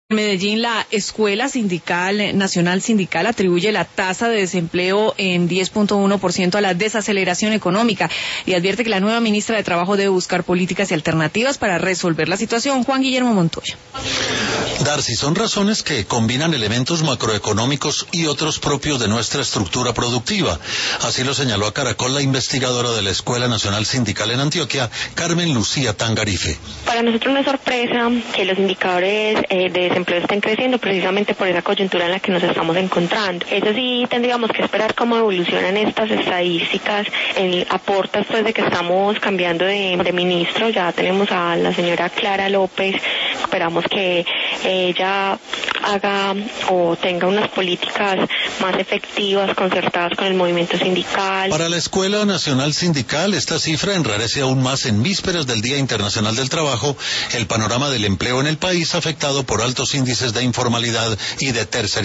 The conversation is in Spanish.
Medellín, la Escuela Sindical Nacional Sindical atribuye la tasa de desempleo en 10.1% a la desaceleración económica y advierte que la nueva ministra de Trabajo debe buscar políticas y alternativas para resolver la situación. Juan Guillermo Montoya. Darcy, son razones que combinan elementos macroeconómicos y otros propios de nuestra estructura productiva. Así lo señaló a Caracol la investigadora de la Escuela Nacional Sindical en Antioquia, Carmen Lucía Tangarife. Para nosotros no es sorpresa que los indicadores de desempleo estén creciendo precisamente por esa coyuntura en la que nos estamos encontrando. Eso sí, tendríamos que esperar cómo evolucionan estas estadísticas. Aporta después de que estamos cambiando de ministro, ya tenemos a la señora Clara López, esperamos que ella haga o tenga unas políticas más efectivas, concertadas con el movimiento sindical. Para la Escuela Nacional Sindical, esta cifra enrarece aún más en vísperas del Día Internacional del Trabajo el panorama del empleo en el país afectado por altos índices de informalidad y de tercerización.